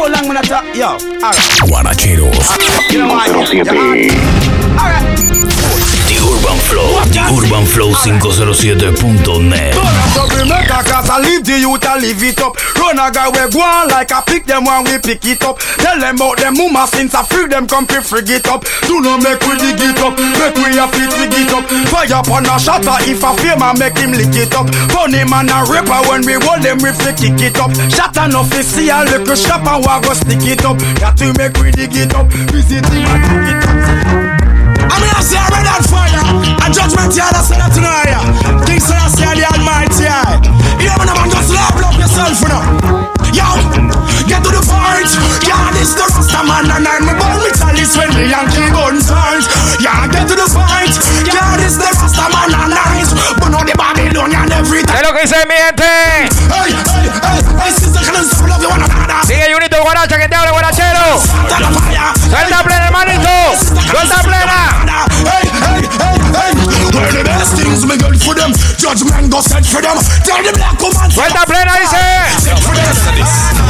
So long when I talk, yo. Alright. Guaracheros. You know what? Alright. The Urban Flow. The Urban Flow 507.net. We make a class and leave the youth and leave it up. Run a guy we go on like a pick them when we pick it up. Tell them about them mama since I free them come to frig it up. Do not make we dig it up. Make we a fit we get up. Fire upon a shatter if a fame and make him lick it up. Funny man a rapper when we hold them we fi kick it up. Shatter no fi see a little shop and we go stick it up. Got to make we dig it up. Visit him and dig it up. I mean I say I read on fire. A judgment yard I say that tonight. King say I say the Almighty. You know man just love yourself you know. Yo, get to the fight. Yeah, this the Rasta man and I'm a born with Alice when the Yankee guns fight. Yeah, get to the fight. Yeah, this the Rasta man and I'm but now the Babylonian everything. Es lo que dice mi gente. Hey, hey, hey, hey, sister, can I still love you one another? Sigue Junito Guaracha que te habla Guarachero. Suelta plena, hermanito. Suelta plena. Hey, hey, hey, hey. Well, the best things we got for them. Judgment go set for them. Tell the black woman. Suelta plena, dice. Set for them.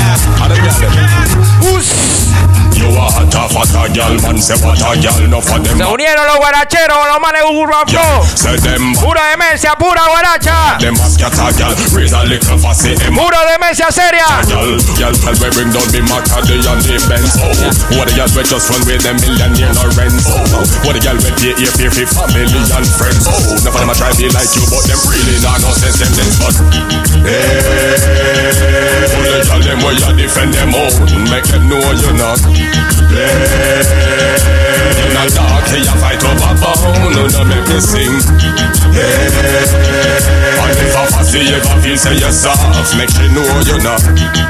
You are hot girl, man say what a girl, no for them. Se unieron los guaracheros, los manes Urban Flow. Say them Pura demencia, pura guaracha. them a scatter girl, raise a little fussy em. Pura demencia seria. Girl, tell me bring down the Macadie and the Benz. Oh, what the girl we just run with them millionaire no rents. Oh, what the girl we pay for family and friends. Oh, none of them a try be like you, but them really not no sense them this but. Hey, all the girl them where you defend them all, make them know you not. In a dark, you fight over bone, no make me sing. And if I fussy, if I feel say you're soft, make you know you're not.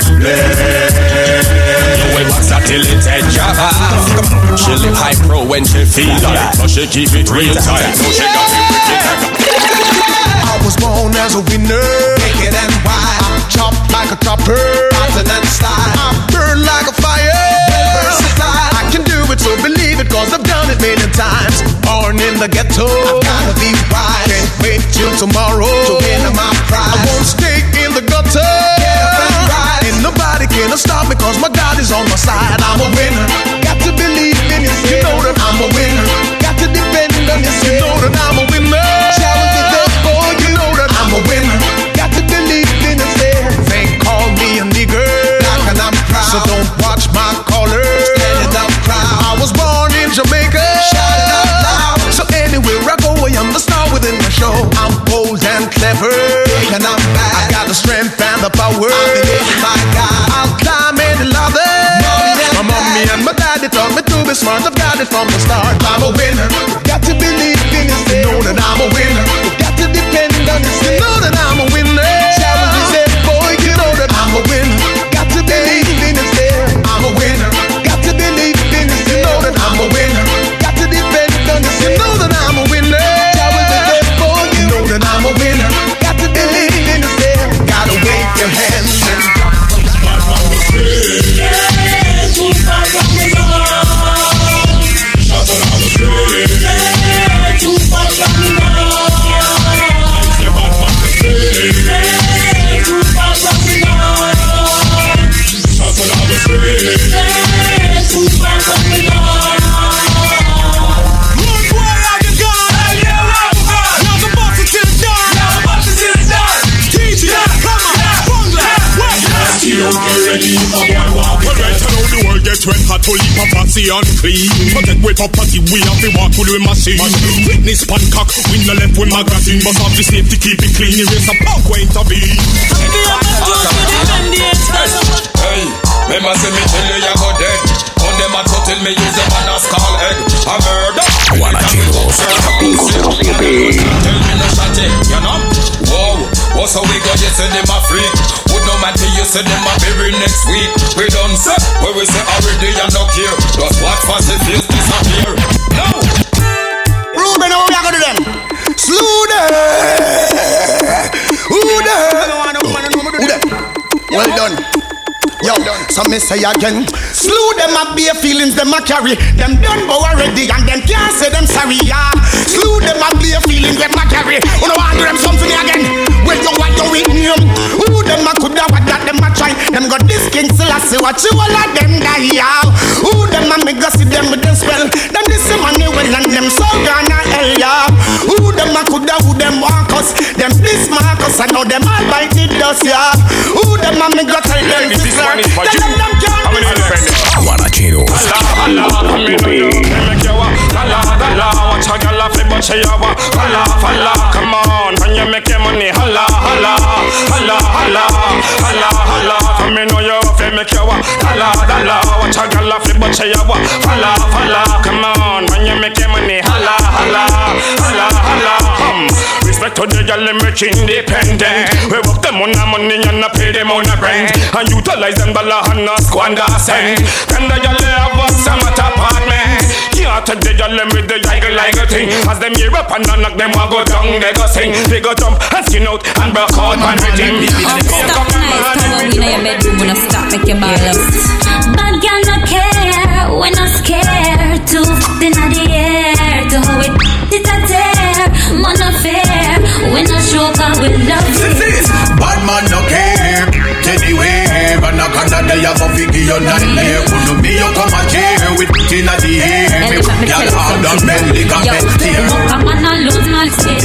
You will box that till it take your off. She live high pro when she feel like, but she keep it real tight. So she got it wicked. I was born as a winner, naked and wild. I chop like a chopper, rotten and style. I burn like a fire, versatile. I can do it, so believe it, cause I've done it many times. Born in the ghetto, I've gotta be wise. Can't wait till tomorrow to win my prize. I won't stay in the gutter, and nobody can stop me, cause my God is on my side. I'm a winner, got to believe in it, you know that I'm a winner. Got to depend on this, you know that I'm a winner. Challenge it up, boy, you know that I'm a winner. Got to believe in it, they call me a nigger, and I'm proud. So don't watch my collar, stand up proud. I was born in Jamaica, shout it out loud. So anywhere I go, I am the star within the show. I'm bold and clever, and I'm bad. I got the strength and the power. I believe in my God. I'll climb any ladder. My mommy and my daddy taught me to be smart. I've got it from the start. I'm a winner. Got to believe in it. You know that I'm a winner. Got to depend on it. You know that I'm a winner. Challenge is it, boy. You know that I'm a winner. Got to believe in it. I'm a winner. Got to believe in it. You know that I'm a winner. Got to depend on it. You know that I'm a winner. Challenge is it, boy. You know that I'm a winner. Got to believe in it. Gotta wave your hands and when hot to leap up fancy and clean. Protect with property, we have to walk with the machine. Fitness pan cock, we no left with magazine. But have the safety, keep it clean, erase a punk way to be. Hey, remember say me tell you go dead. On them a tell me use a man as call egg. A murder. Guaracheros 507. Tell me no shot it, you know. Whoa, what's how we go, you say them a freak. Would no matter you say them a bury next week. We done say, where we say already and no care. Just watch fast the face disappear. No. Ruben, how we are gonna do them? Slew them. Who them? Well done. Yo, So me say again, slew them a bare feelings them a carry. Them done bow already and them can't say them sorry, yeah. Slew them a bare feelings them a carry. You know I do them something again. When you want to win him, who them a coulda what that them a try. Them got this king Selassie, watch you all of them die, yeah. Who them a me go see them with them spell. Them this money well and them so gonna hell, yeah. Who them a coulda, who them walk us. Them this Marcus, I know them all bite the dust, yeah. Who them a me go tell them to sir. Tell them can't Guaracheros. Come on, when you make your money, holla, holla, holla, holla, holla, holla. Come in, know you fi make your holla, holla. Watch a gyal fi butcher your holla, holla. Come on, when you make your money, holla, holla, holla, holla. Respect to the gyal, them rich independent. We work them on the money and not pay them on the rent, and utilize them dollar and not squander cent. Can the gyal have a summer apartment? Can't take the gyal them with the jiggle like a thing. As them hear up and knock them a go down, they go sing, they go jump and skin out and broke out and everything. Stop nice, come on, we in your bedroom, we no stop, make your ball up. Bad girl no care, we no scared. To inna the air, to how it a tear. Man no fair, we no show 'cause we love it. Bad man no care, anyway. But no can that they have a figure your nightmare. Couldn't be you come a chair with inna the air. Y'all have done belly can best here. Come on, no lose no space.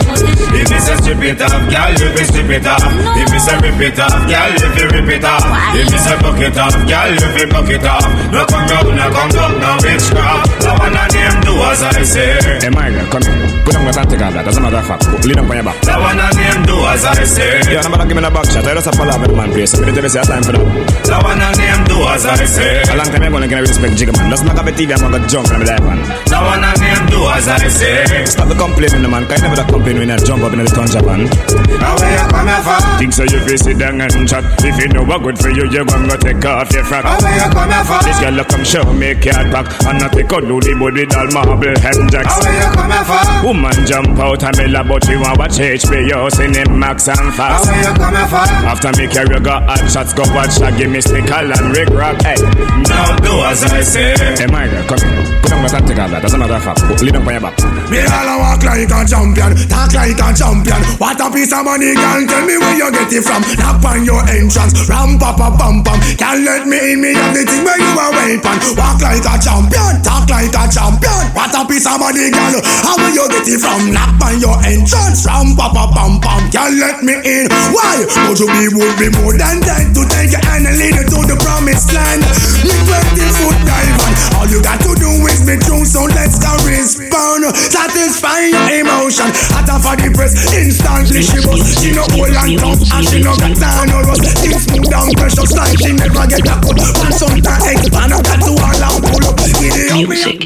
If it's a strip it off, girl, you be strip it off. If it's a rip it off, girl, you be rip it off. If it's a buck it off, girl, you be buck it off. No come down, no witchcraft. No one of them do as I say. Hey, my girl, come here. Put on your hand, take off that. That's another fact. Lean up on your back. No one of them do as I say. Yeah, I'm gonna give me a back shot. I just have to follow up with the man place. We need to say time for that. No one of them do as I say. A long time I'm gonna respect Jigga man. That's not a TV, I'm gonna jump from the live man. No one of them do as I say. Stop the complaining, the man. Can you never complain when you jump up in the ton Japan? Now where you come here from? Think so you face it down and chat. If you know what good for you, you're gonna take off your frack. Now where you come here from? This girl come show me cat back. And not take out the body with all marble hem jacks. Now where you come here from? Woman jump out and me love, but you want watch HBO, Cinemax Max and Fast. Now where you come here from? After me carry go hot shots, go watch that, give me Stickle and Rick Rock. Hey, now do as I say. Hey my girl, come here. Put on my hand, take off that. That's another fact. Lean up on your back. Me all a walk like a champion, talk like a champion. What a piece of money, girl, tell me where you get it from. Knock on your entrance, ram pa pa pam pam. Can't let me in, me have the thing where you are waiting. Walk like a champion, talk like a champion. What a piece of money, girl, how will you get it from? Knock on your entrance, ram pa pa pam pam. Can't let me in, why? Would you would be more than that to take your hand and lead you to the promised land. Me 20-foot dive on, all you got to do is be true, so let's go respond. Satisfy your emotion, hotter for the press, instantly she bust. She no old and tough, and she no got time no rust. Things smooth down precious like she never get a cut. And sometimes expand up that to all and pull up. Music.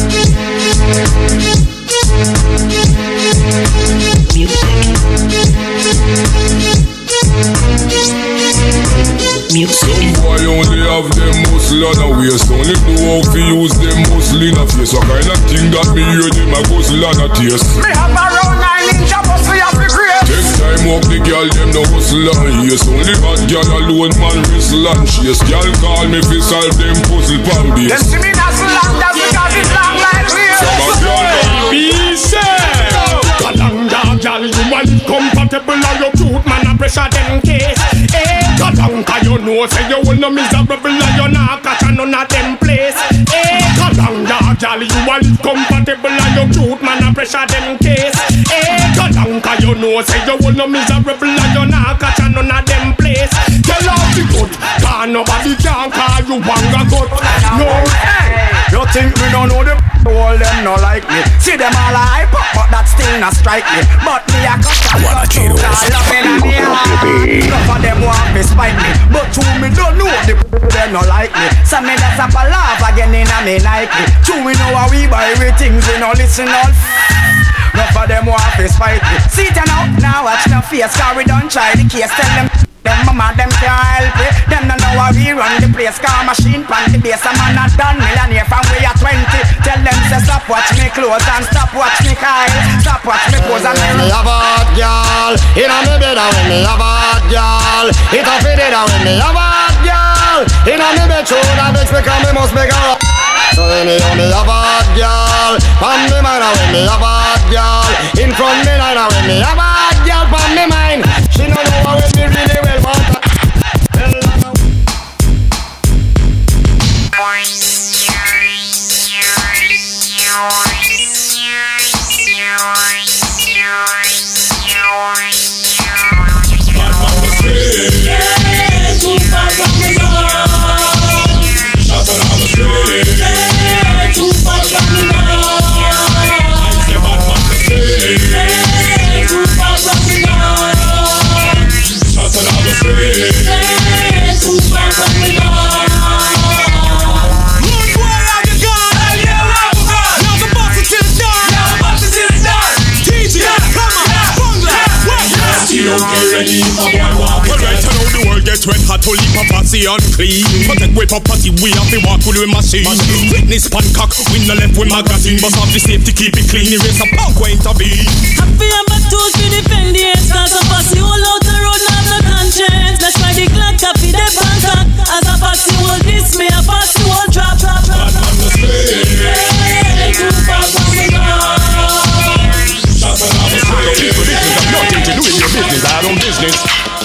Some boy only have them muscle on a waist. Only know how to use them muscle in a face. So kind of thing that me hear them a muscle on a taste. Me have around 9 inch muscle of the grave. Take time walk the girl them no hustle and yes. Only hot girl alone man whistle and chase. Girl call me fi solve them puzzle pan base. Them see me not so long, that's because it's long like real. Some a girl Be safe. Kalanga, girl, you want compatible on your truth, man, a pressure them case. Kalanga, you know, say you will no miserable and you not catch none of them place. Kalanga, girl, you want compatible on your truth, man, a pressure them case. Kalanga, you know, say you will no miserable and you not catch none of them place. Tell off the good, cause nobody can call you wanga good. No, you think me don't know them? All them no like me. See them all hype up, but that still not strike me. But me a cut Guaracheros. Enough of them want to spite me, but to me don't know the them no like me. So me that's up a laugh again in a me Nike. To me know how we buy we things, we no listen all. Enough of them want to spite me. See them now watch no face, cause we don't try the case. Tell them mama, them can't help it. Them don't know how we run the place. Car machine pan the base. A man a done millionaire from we are 20. Tell them say stop watch me clothes and stop watch me Kyle. Stop watch me pose and me have a hot girl. It a me better when me have a hot girl. It a fit it when me have a hot girl. girl in a me bedroom, that makes me come, me must make her. So when me a bad girl, from me mind, when me a bad girl, in front me line, when me a bad girl, from me mind, she know how when me really well want. Red hot to leap up patsy unclean. Protect with property, we have to walk with the machine. Witness pan cock, win the left with magazine. But have the safety, keep it clean, erase a punk way to be. Happy and back to defend the ex. Cause a patsy all out the road, not no conscience. That's why the clock copy the Bangkok. As a patsy will diss me, a patsy will drop. Bad man the street. Too far from the ground. Shots on the street. Business have nothing to do with your business, I don't business.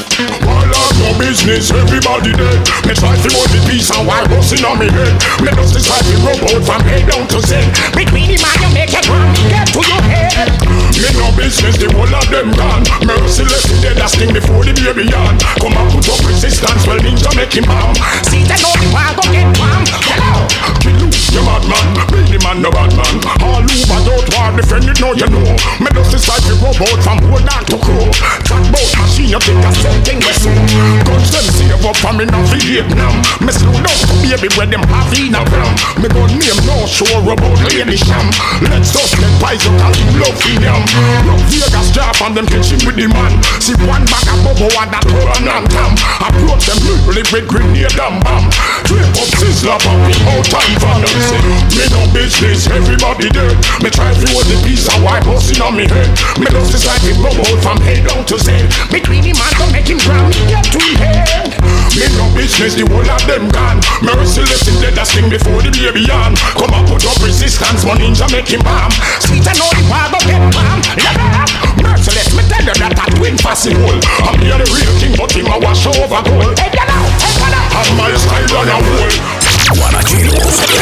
No business, everybody dead. Me try to hold the peace and while busting on me head. Me just decide to rub out from head down to Z. Between the man you make it wrong, get to your head. Me no business, the whole of them gone. Merciless, dead as thing before the baby yawn. Come and put up resistance, well ninja make him bomb. See that all the while go get bomb. Kill you, you bad man. Be the man, no bad man. All over don't war defend it, no you know. Me just decide to rub out from whole down to crow. Track boat machine, you think the same thing we see. Guns them save up for me now Vietnam. Me slow down to baby where them have in a gram. Me gon' name no sure about Lady Sham. Let's just get pies out and leave love in them. Love Vegas drop and them catch him with the man. See one back a bubble and that turn and tam. Approach them literally with grenade and bomb. Drape up sizzler and we out time for them. Say me no business, everybody dead. Me try to hold the piece of white busting on me head. Me just decide to bubble from head down to Z. Between the man don't make him drown. Get to him head. Me no business, the whole of them gone. Merciless in dead as thing before the baby on. Come and put up resistance, one ninja make him bomb. Sweet and all the war go get bomb. Merciless, me tell you that a twin possible. I'm here the real king, but him a wash over gold. Hey, get out, hey, get out. And my style on a wall. Guarachero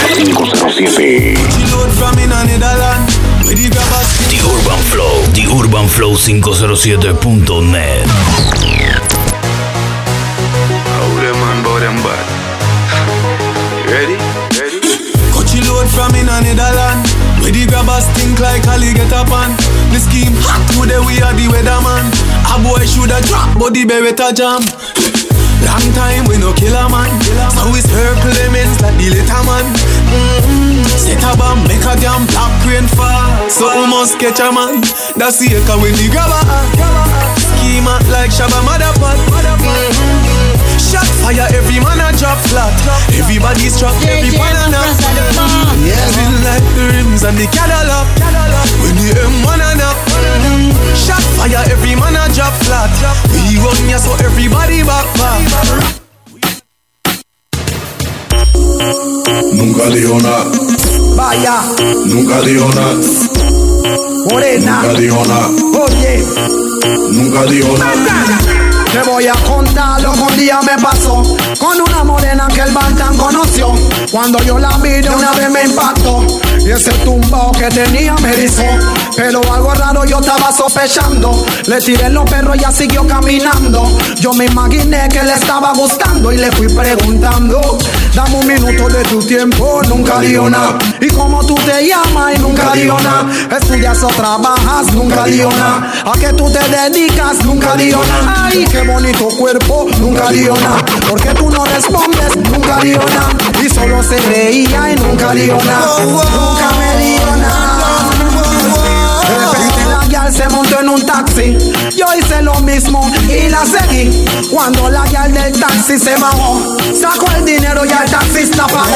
507. The Urban Flow, The Urban Flow 507.net. Ready? Coachy load from in a Netherland. Where the grabbers think like Ali get up on. The scheme hot today we are the weatherman. A boy shoulda drop but the beretta jam. Long time we no kill a man. So we circle them ends like the little man. Set a bomb, make a damn black rain fall. So we must catch a man. That's the echo when the grabber scheme out like Shabba Motherpot. Shot fire, every man a drop flat. Everybody's trapped, every banana. Spin like the rims and the Cadillac. When the M1 and up. Shot fire, every man a drop flat. We run ya so everybody back. Nunca dijo nada. Vaya, Nunca dijo nada. morena, Nunca dijo nada. oye, Nunca dijo nada. te voy a contar lo que un día me pasó con una morena que el Bantan conoció. Cuando yo la vi de una vez me impactó y ese tumbao que tenía me erizó. Pero algo raro yo estaba sospechando. Le tiré los perros y ella siguió caminando. Yo me imaginé que le estaba gustando y le fui preguntando: dame un minuto de tu tiempo, nunca dijo nada. Y cómo tú te llamas y nunca dijo nada. Estudias o trabajas, nunca dijo nada. A qué tú te dedicas, nunca dijo nada. Ay, qué bonito cuerpo, nunca dijo nada. Porque tú no respondes, nunca dijo nada. Y solo se reía y nunca dijo nada. Nunca me dijo nada. De repente la guial se montó en un taxi. Yo hice lo mismo y la seguí. Cuando la guial del taxi se bajó, sacó el dinero y el taxista pagó.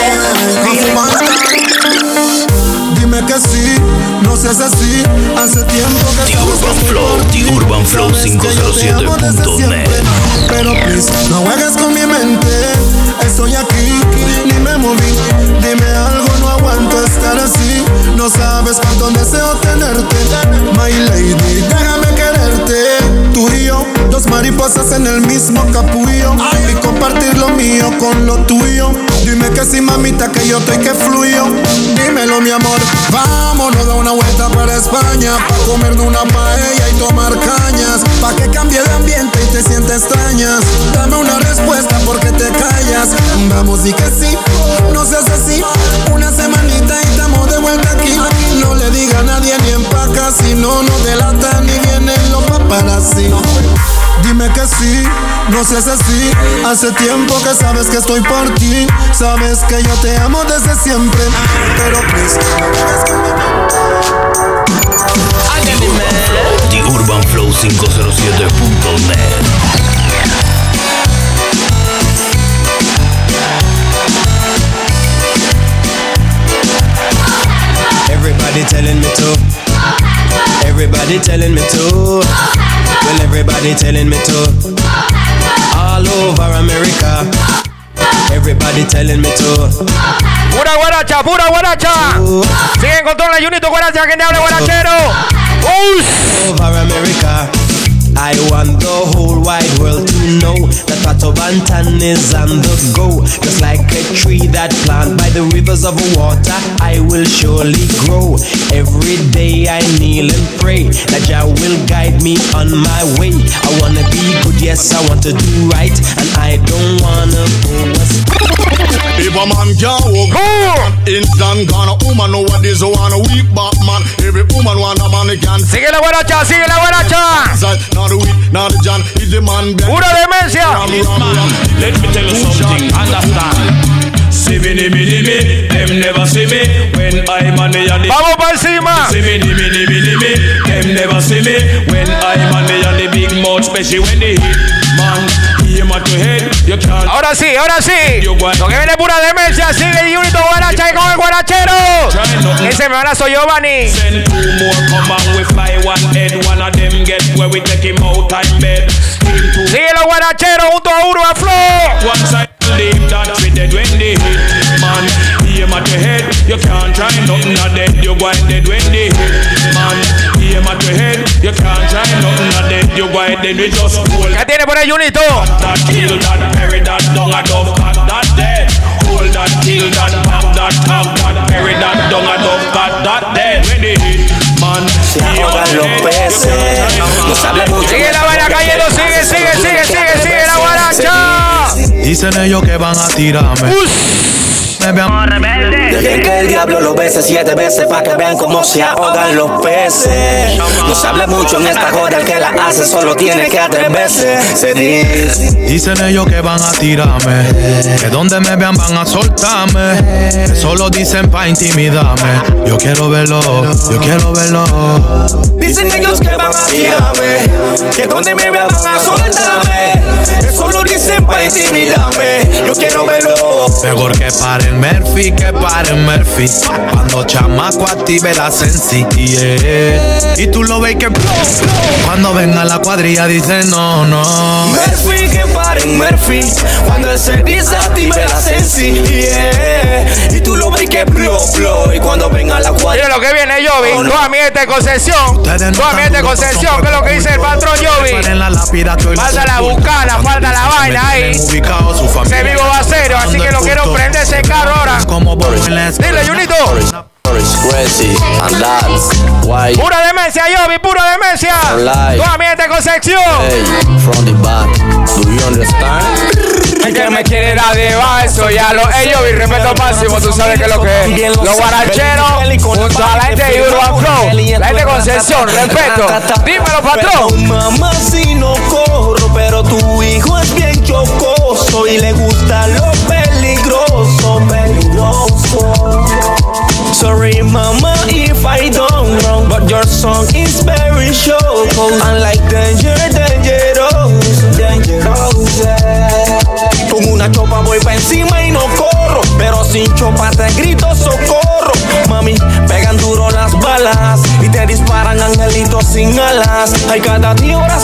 Dime que sí, no seas así. Hace tiempo que The Urban Flow, The Urban Flow 507.net. Pero please, no juegues con mi mente. estoy aquí, ni me moví. Dime algo, no aguanto estar así. No sabes cuánto deseo tenerte, my lady, déjame quererte. Tú y yo, dos mariposas en el mismo capullo, y compartir lo mío con lo tuyo. Dime que sí, mamita, que yo estoy que fluyo. Dímelo, mi amor, vámonos de una vuelta para España, pa' comer de una paella y tomar cañas, pa' que cambie de ambiente y te sientas extrañas. Dame una respuesta porque te callas. Vamos, di que sí, no seas así. Una semanita y estamos de vuelta aquí. No le diga a nadie ni empaca, si no nos delatan ni vienen los paparazzi. Dime que sí, no seas así. Hace tiempo que sabes que estoy por ti. Sabes que yo te amo desde siempre, pero please, The Urban Flow 507.net. Everybody telling me to. Everybody telling me to. Well, everybody telling me to. All over America. Everybody telling me to. Pura guaracha, pura guaracha. Siguen con todo el Junito Guaracha, que te habla guarachero. Over America. I want the whole wide world to know that Pato Bantan is on the go. Just like a tree that planted by the rivers of water, I will surely grow. Every day I kneel and pray that Jah will guide me on my way. I wanna be good, yes, I want to do right, and I don't wanna go astray. If a man can't walk instant gonna woman know what is want a weak back man. Every woman want a man can. Sigue la guaracha, sigue la guaracha. Not the weak, not the John. Is the man. Pura demencia. Let me tell you something. Understand. See me, them never see me when I'm on the yard. Vamos pa' encima. See me, them never see me when I'm on the yard. Big mouth, especially when they hit man. Ahora sí, ahora sí. Lo que viene pura demencia. Sigue el Junito Guaracha y con el guarachero. Ese me abrazo Giovanni. Send two more, come on, we fly one head. One of them get where we take him out and bed. Sigue los guaracheros junto a Urban Flow. One side leave that we dead when they hit. Man, aim at your head. You can't try nothing of dead. You go dead when they hit. Man, aim at your head. You can't try nothing of dead. You go dead. We just hold. ¿Qué tiene por ahí, Junito? That kill that, bury that, down a dove, cut that dead. Hold that, kill that, pop that, tap that, bury that, down a dove, cut that dead. When they hit, man, se ahogan los peces. No sabe mucho. Sigue la vara cayendo, sigue la guaracha. Dicen ellos que van a tirarme. Dejen que el diablo lo bese 7 veces pa' que vean cómo se ahogan los peces. No se habla mucho en esta joda, el que la hace solo tiene que atreverse. Se dice. Dicen ellos que van a tirarme, que donde me vean van a soltarme, que solo dicen pa' intimidarme. Yo quiero verlo, yo quiero verlo. Dicen ellos que van a tirarme, que donde me vean van a soltarme, que solo dicen pa' intimidarme. Yo quiero verlo. Mejor que paren Murphy, que paren Murphy. Cuando chamaco active la sensi, yeah. Y tú lo ves que cuando venga la cuadrilla dice no, no. Murphy, que paren Murphy. Cuando él se dice active la sensi, yeah. Y tú lo ves que blow. Y cuando venga la cuadrilla. Mira lo que viene Jovi, tu ambiente de concesión. Tu ambiente de concesión, que es lo que dice el patrón Jovi. Falta la bucana, falta la vaina ahí. Ese vivo va a cero, así que lo quiero prender ese carro ahora. Dile, Junito. Pura demencia, Jovi, pura demencia. Tu ambiente de concesión. From the back, do you understand? El que me quiere dar de eso, ya lo. Jovi, respeto máximo, tú sabes que es lo que es. Los guaracheros junto a la gente de Urban Flow, la gente de concesión, respeto. Dímelo, patrón. Mamá, si no corro, pero tu hijo es bien chocoso y le gusta lo peligroso. Sorry, mama, if I done wrong, but your song is very choco. Unlike dangerous. Con una chopa voy pa' encima y no corro, pero sin chopa te grito socorro. Mami, pegan duro las balas y te disparan angelitos sin alas. Hay cada 10 horas